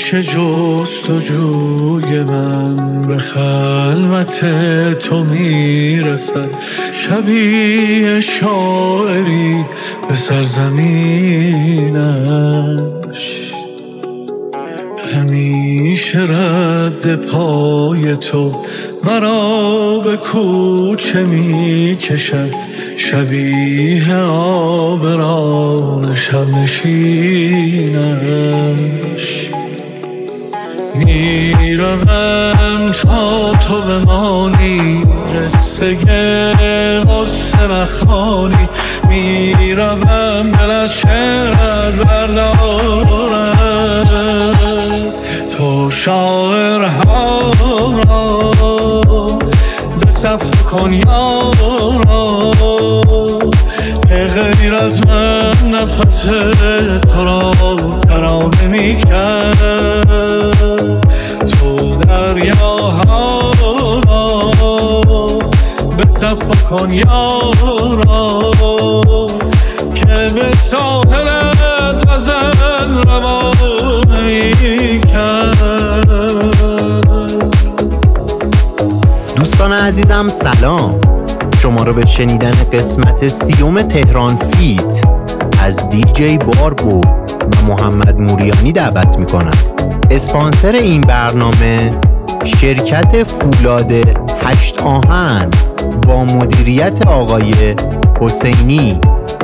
همیشه جستجوی من به خلوت تو میرسد، شبیه شاعری به سرزمینش. همیشه رد پای تو مرا به کوچه میکشد، شبیه آبران شب نشینش. میروم تا تو بمانی، قصه غصه نخوانی. میروم دل از شعرت بردارد، تو شاعرها را به صف کن یارا، که غیر از من نفس تو را ترانه میکرد. تو دریاها را به صف کن یارا، که به ساحلت غزل روانه میکرد. دوستان عزیزم سلام، شما رو به شنیدن قسمت 30 تهران فیت از دیجی باربو و محمد موریانی دعوت میکنم. اسپانسر این برنامه شرکت فولاد 8 آهن با مدیریت آقای حسینی.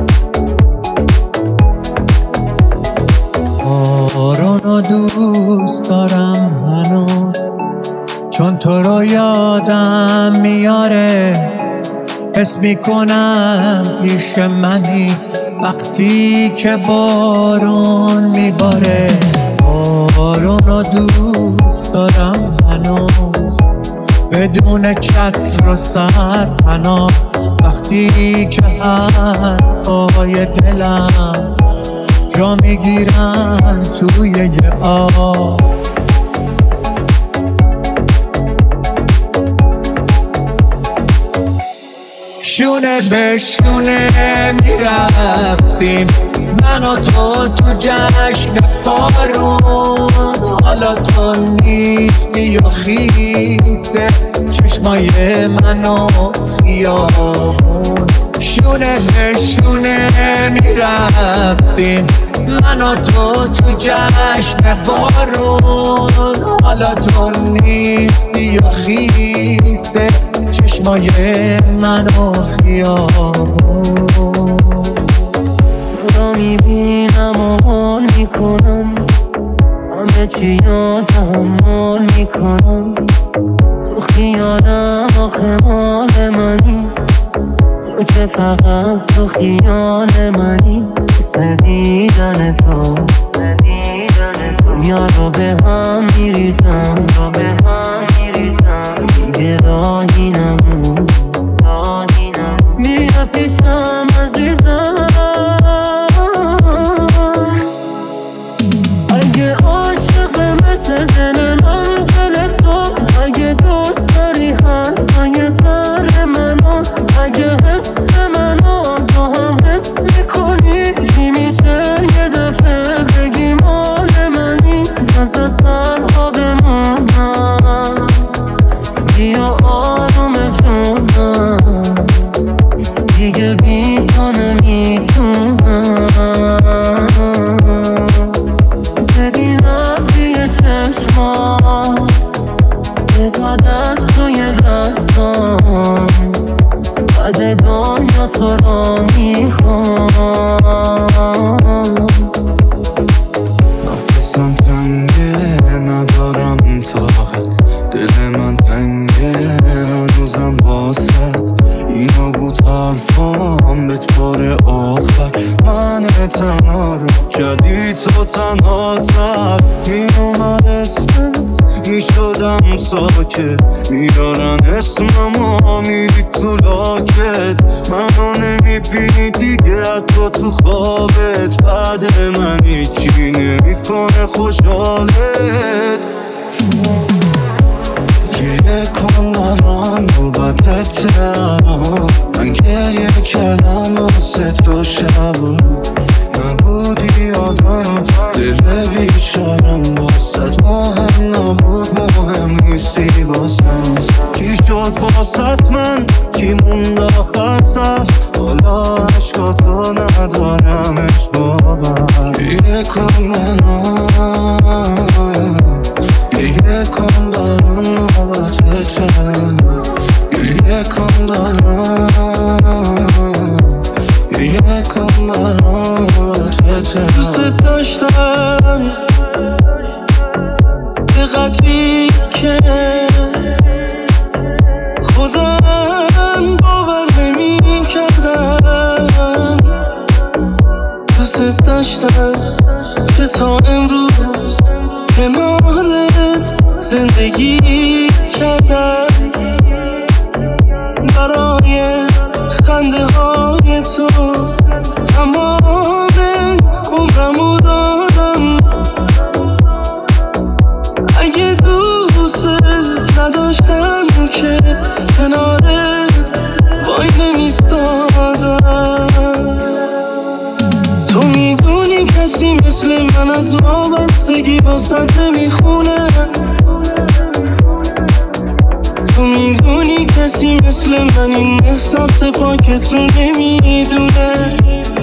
بارانو دوست دارم هنوز، چون تو رو یادم میاره. حس میکنم پیش منی وقتی که بارون میباره. بارانو دوست دارم هنوز، بدون چتر و سرپناه. وقتی که حرفای دلم جا میگیرن توی یه آب. شونه به شونه میرفتیم من و تو جشن بارون. حالا تو نیستی و خیسته چشمای من و خیابون. شونه به شونه میرفتیم من و تو جشن بارون. حالا تو نیستی و خیسته چشمای من و خیابون. تو رو میبینم و حال میکنم، همه چی رو تحمل میکنم. تو خیالم آخه مال منی، تو که فقط تو خیال منی. دیدن تو دنیا رو به هم میریزم، دیگه راهی نمون. بیا پیشم عزیزم، اگه عاشق مثل دل من دل تو، اگه دوست داری حرفای سر منو، اگه حس منو تو هم حس میکنی، چی میشه یه دفعه بگی مال منی؟ مثل سرها بمونم، بیا آروم جونم، دیگه بی تو نمیتونم. ببینم توی چشمام، بزا دست توی دستام، بعد دنیا تو رو میخوام. نفسم تنگه ندارم طاقت، دل من تنگه هنوزم باست. اینا بود حرفام بهت بار آخر، من تنها رو کردی تو تنها تر. میومد اسمت میشدم ساکت، میدارن اسممو میری تو لاکت. منو نمیبینی دیگه حتی تو خوابت، بعد من هیچی نمیکنه خوشحالت. گریه کن برام نوبتت الان، من گریه کردم واسه تو شب نبودی یادم، دل بیچارم واسه گریه کن منو گریه کن دارم نوبتته گریه کن دارم گریه کن دارم نوبتته دوست داشتم به قدری که خودم باور نمی کردم دوست داشتم که تا امروز کنارت زندگی کردم برای خنده های تو تمام عمرمو دادم اگه دوست نداشتم که کنارت وای نمیستادم تو میدونی کسی مثل من از وابستگی واسط نمیخونه تو میدونی کسی مثل من این احساس پاکت رو نمیدونه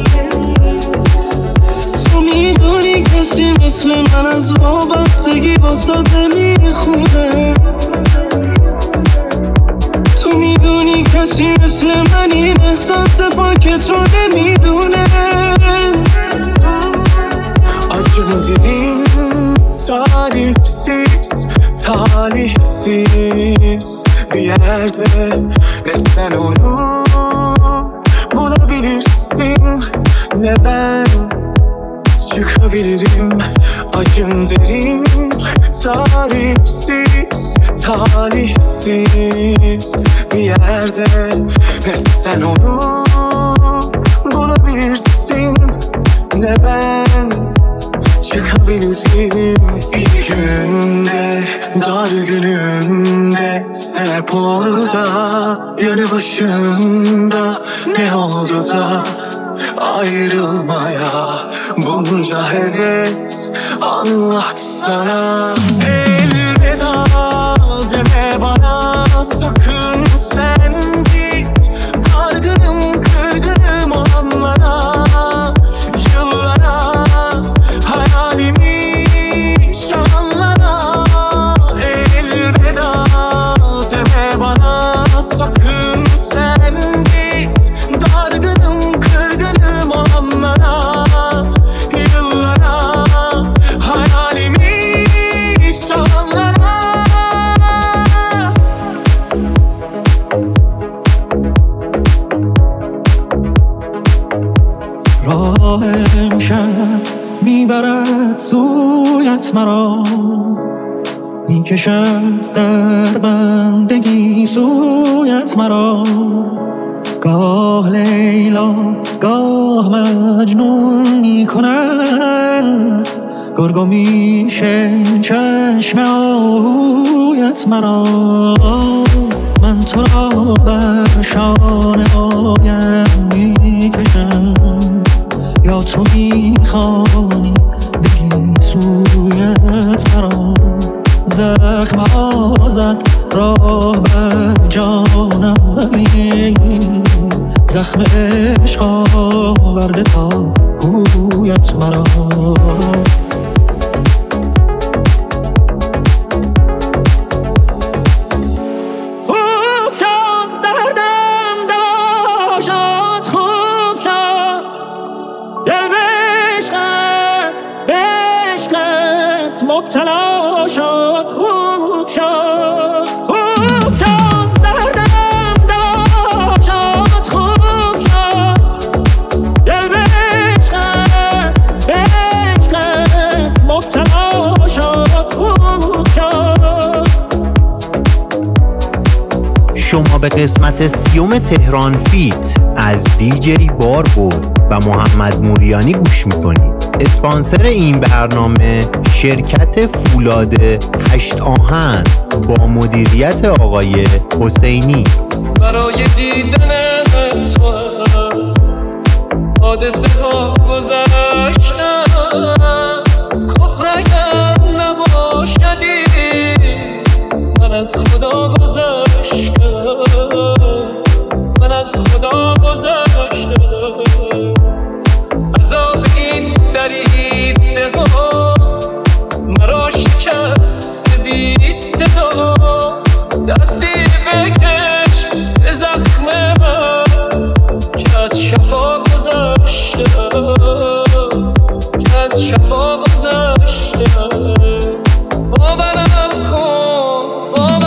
تو میدونی کسی مثل من از وابستگی واسط نمیخونه تو میدونی کسی مثل من این احساس پاکت رو نمیدونه Acım derin tarifsiz talihsiz bir yerde ne sen onu bulabilirsin ne ben çıkabilirim acım derin tarifsiz talihsiz bir yerde ne sen onu bulabilirsin ne ben çıkabilirim iyi günde dar günümde sen hep orada yanı başında ne oldu da ayrılmaya bunca heves anlattı sana elveda deme bana sakın sen git dargınım kırgınım olanlara yıllara hayalimi çalanlara elveda deme bana sakın sen git dargınım kırgınım olanlara yıllara hayalimi çalanlara راه امشب میبرد سویت مرا میکشد در بندگی سویت مرا گاه لیلا گاه مجنون میکند گرگ و میشه چشم آهویت مرا من تو را بر شانه هایم میکشم یا تو میخوانی بگی سویت مرا زخم آزد راه بر جانم ولی زخم عشق آورده تا گویت مرا خوب شد دردم دوا شد خوب شد دل به عشقت مبتلا شد خوب شد خوب شد دردم دوا شد خوب شد دل به عشقت مبتلا شد خوب شد شما به قسمت 30 تهران فیت از دیجی باربود و محمد موریانی گوش میکنید. اسپانسر این برنامه شرکت فولاد 8 آهن با مدیریت آقای حسینی. برای دیدن تو حادثه ها گذشتم کفر اگر نباشدی من از خدا گذشتم من از خدا گذشتم عذاب این درید گذشته. باورم کن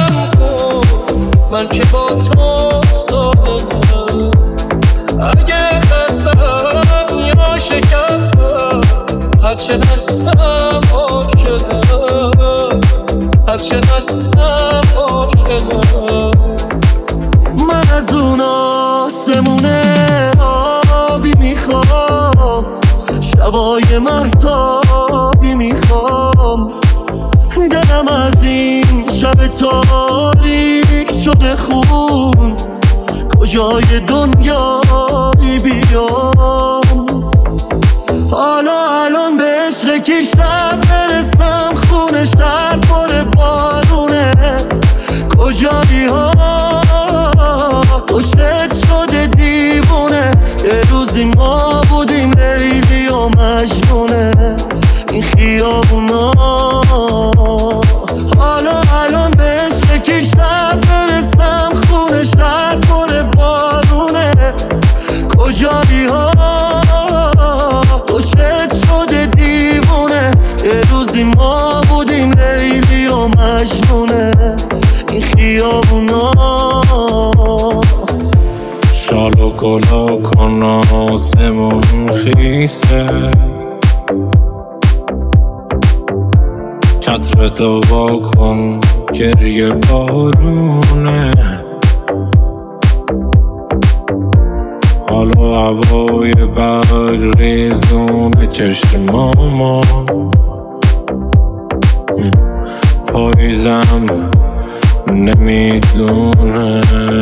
من که با تو صادقم. اگه خستم یا شکستم هرچه هستم عاشقم، هرچه هستم عاشقم. من از اون آسمونه آبی میخوام، شبای مهتابی میخوام. دلم از این شب تاریک شده خون، کجای دنیایی بیام. حالا الان به عشق کی شب برسم، خونه شهر پر بارونه. کجایی ها تو چت شده دیوونه. یه روزی ما بودیم لیلی و مجنونه این خیابونا. حالا الان به عشق کی شب برسم، خونه شهر پر بارونه. کجایی ها تو چت شده دیوونه. یه روزی ما بودیم لیلی و مجنونه این خیابونا. شال و گلا کن آسمون خیسه، چتر تو وا کن گریه بارونه. حالا هوای برگ ریزون چشماما، پاییزم نمیدونه.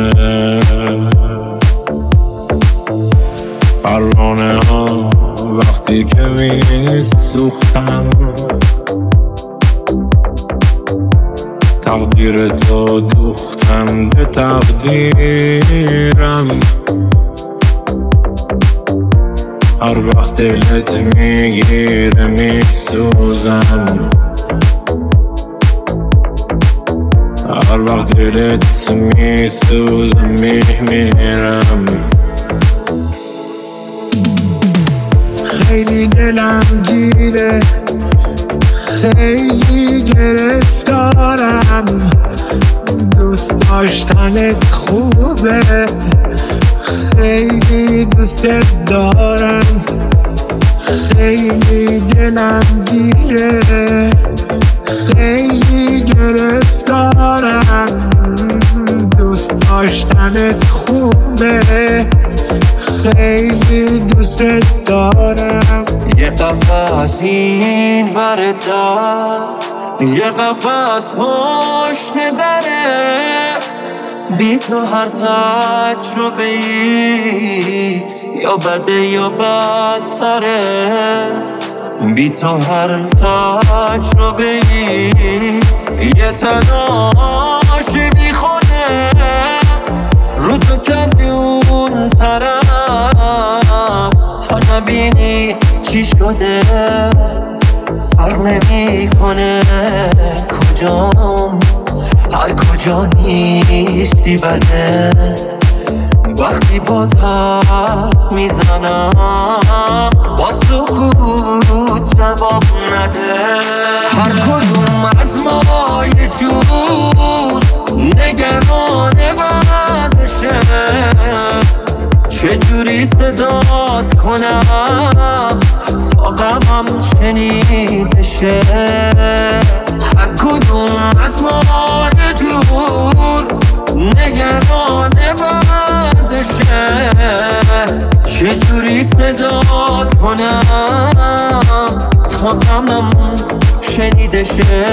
پروانه ها وقتی که میسوختن، تقدیر تو دوختن به تقدیرم. هر وقت دلت میگیره میسوزم، هر وقت دلت میسوزم میمیرم. خیلی دلم گیره، خیلی گرفتارم. دوست داشتنت خوبه، خیلی دوستت دارم. خیلی دلم گیره، خیلی گرفتارم. دوست داشتنت خوبه، خیلی دوستت دارم. یه قفص این وردا، یه قفص پشت دره. بی تو هر تجربه ای یا بده یا بدتره. بی تو هر تجربه ای یه تناش میخونه. رو تو کردی اون طرف تا نبینی چی شده. فرق نمی کنه کجام، هر کجا نیستی بده. وقتی با حرف میزنم با سکوت جواب نده. هر کدوم از ما یه جور نگران بعدشه. چجوری صدات کنم تا غمم شنیده شه. هر کدوم از ما یه جور نگران بعدشه. چجوری صدات کنم تا غمم شنیده شه.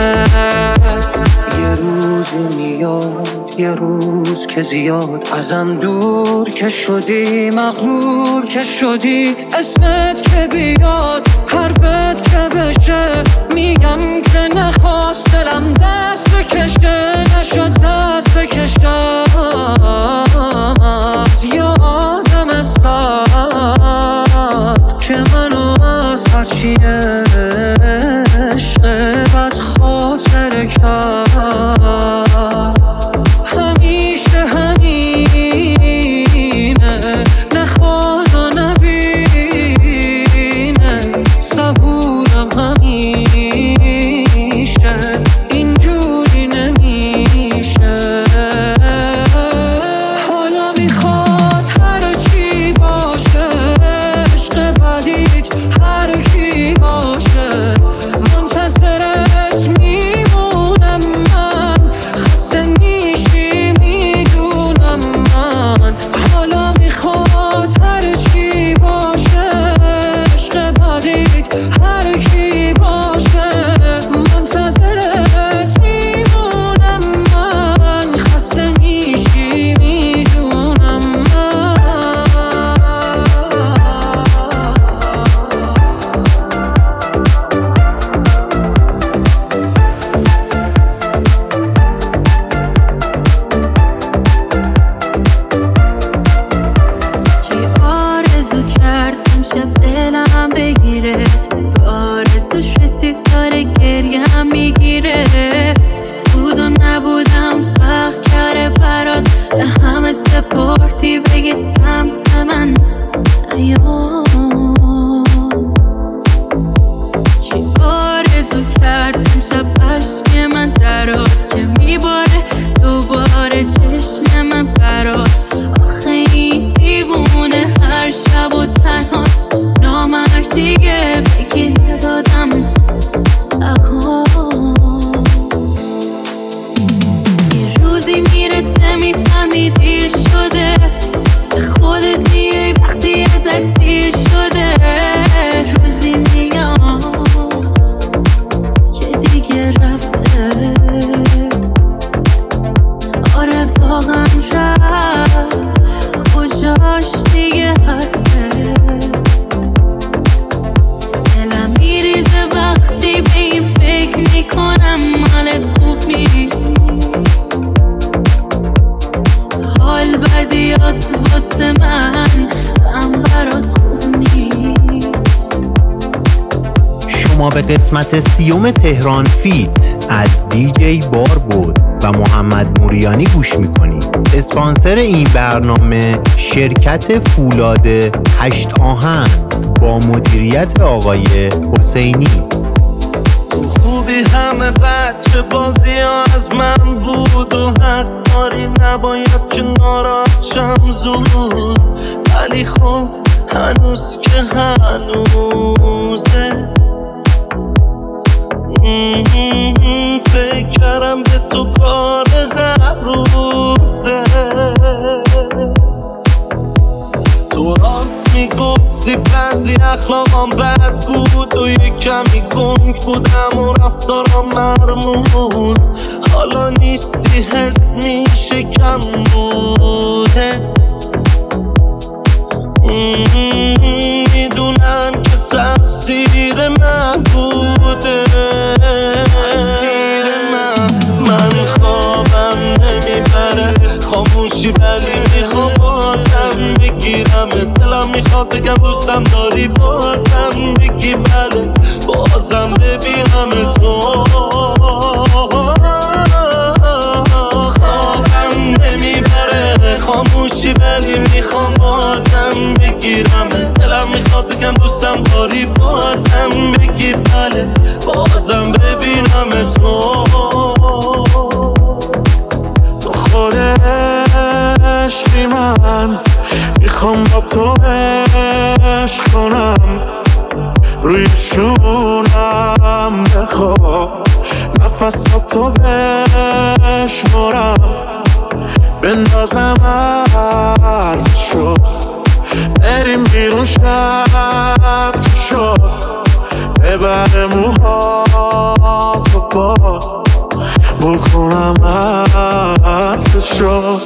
یه روزی میاد، یه روز که زیاد ازم دور که شدی، مغرور که شدی. اسمت که بیاد، حرفت که بشه. میگم که نخواست دلم دست بکشه، نشد دست بکشم. یادم استاد که منو از هرچی عشق بد خاطر کرد. همیشه همینه، نخواد و نبینه. شما به قسمت 30 تهران فیت از دیجی بار بود و محمد موریانی گوش میکنید. اسپانسر این برنامه شرکت فولاد 8 آهن با مدیریت آقای حسینی. تو خوبی همه بچه بازی ها از من بود و حق داری نباید که ناراحت شم زود، ولی خب هنوز که هنوزه فکر کردم به تو کار هروزه. تو راست میگفتی بعضی اخلاقام بد بود و یک کمی گنگ بودم و رفتارم مرموز. حالا نیستی حس میشه کم بودت، میدونم که تقصیر من بوده. من خوابم نمیبره خاموشی، ولی میخوام بازم بگیرم. دلم میخواد بگم دوستم داری، بازم بگی بله، بازم ببینم تو. خوابم نمیبره خاموشی، ولی میخوام بازم بگیرم. دلم میخواد بگم دوستم داری، بازم بگی بله، بازم ببینم تو. تو خود عشقی من میخوام با تو عشق کنم، روی شونم بخواب نفساتو بشمارم، بندازم حرف شد بریم بیرون شب شد، ببر موهاتو باد بکنم عطر شد.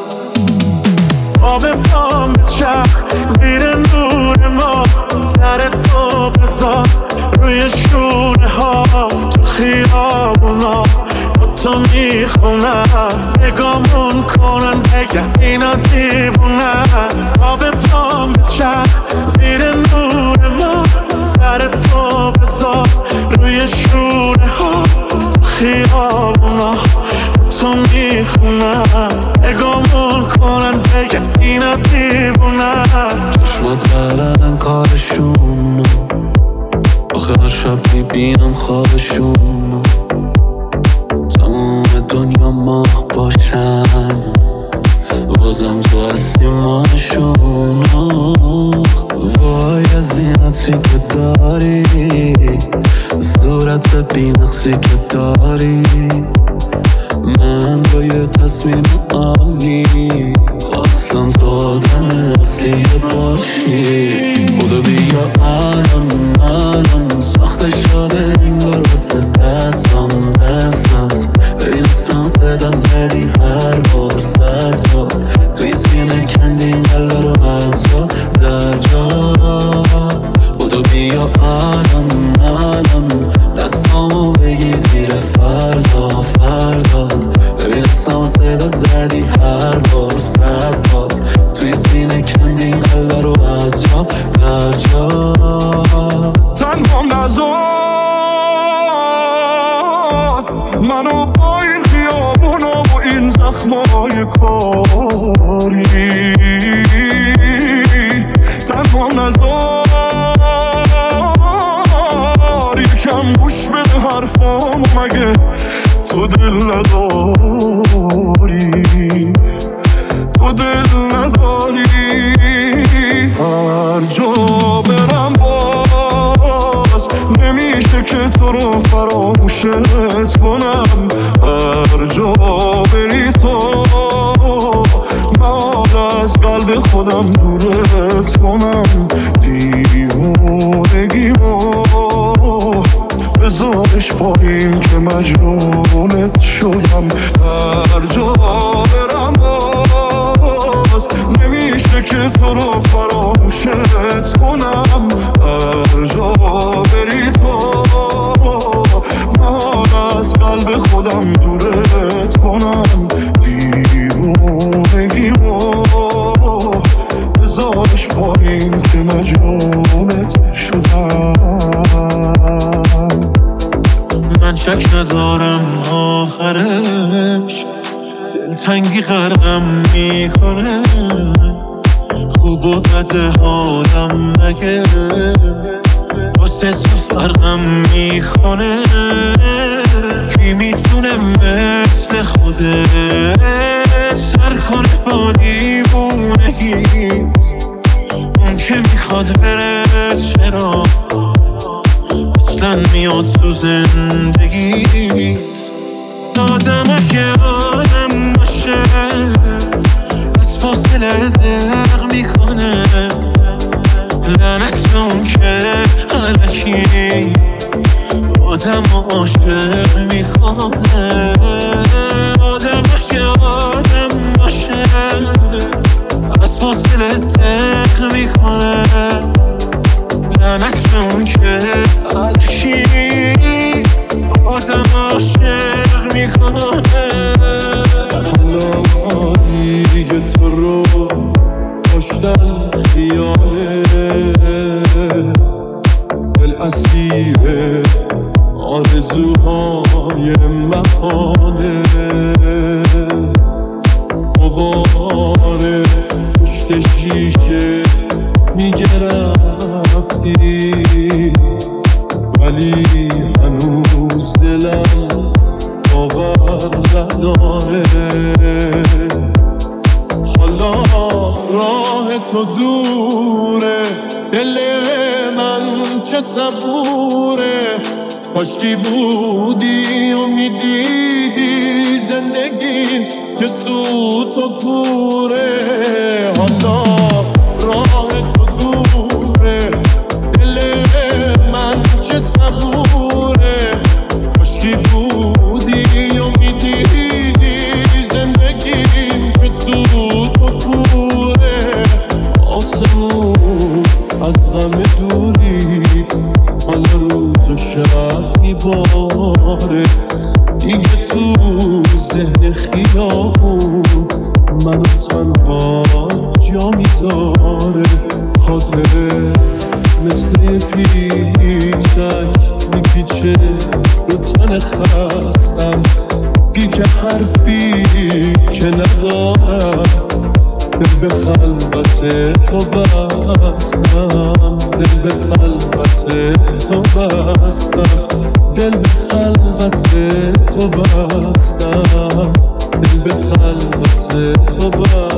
آب پام بچرخ زیر نور ما، سر تو بذار روی شونه ها، تو خیابونا با تو میخونم، نگامون کنن بگن اینا دیوونن. آب پام بچرخ زیر نور ما، سر تو بذار روی شونه ها، تو خیابونا تو میخونم، نگامون کنن بگن اینا دیوونن. چشمات بلدن کارشونو، آخه هر شب میبینم خوابشونو، تموم دنیا ما باشن بازم تو هستی ماشونو. وای از این عطری که داری، صورت بینقصی که داری، من با یه تصمیم عالی خواستم تو آدم اصلی باشی. بودو بیا الان ساخته شده انگار واسه دستات، ببین اسمم صدا زدی هر بار 100 بار، توی سینه کندی این قلب رو از جا در جا. بودو بیا الان دستامو بگیر دیر فردا، ببین اسمم صدا زدی هر بار 100 بار، توی سینه کندی این قلب رو از جا در جا. تنهام نذار منو با این خیابونا و این زخمای کاری، تنهام نذار یکم گوش بده حرفامو، مگه تو دل نداری، تو دل نداری. هر جا برم باز نمیشه که تو رو فراموشت کنم، هر جا بری تو من از قلب خودم دورت کنم. دیوونگیمو بذارش پایین که مجنونت شدم، هر جا برم باز نمیشه که تو رو فراموشت کنم، هر جا بری تو من از قلب خودم دورت کنم. دیوونگیمو بذارش پایین که مجنونت شدم. شک ندارم آخرش دلتنگی غرقم میکنه. خوب و بد حالم مگه واسه تو فرقم میکنه. کی میتونه مثل خودت سر کنه با دیوونگیت؟ اون که میخواد بره چرا اصلا میاد تو زندگیت؟ آدم که آدم باشه از فاصله دق میکنه. لعنت اون که الکی آدم عاشق میکنه. آدم که آدم باشه از فاصله دق میکنه. لعنت اون که الکی آدم عاشق میکنه. حالا دیگه تو رو کشتن خیاله، دل اسیره آرزوهای محاله. غبار پشت شیشه میگه رفتی ولی هنوز دلم باور نداره. حالا راه تو دوره، دل من چه صبوره. کاشکی بودی و میدیدی زندگی چه سوت و کوره. حالا راه تو دوره، دل من چه صبوره. کاشکی بودی و میدیدی زندگی چه سوت و کوره. آسمون از غم دوریت حالا روز و شب میباره. دیگه تو ذهن خیابون منو تنها جا میذاره. خاطره مثل پیچک میپیچه رو تن خستم. دیگه حرفی که ندارم، دل به خلوت تو بستم. دل به خلوت تو بستم. دل به خلوت تو بستم. دل به خلوت تو بستم.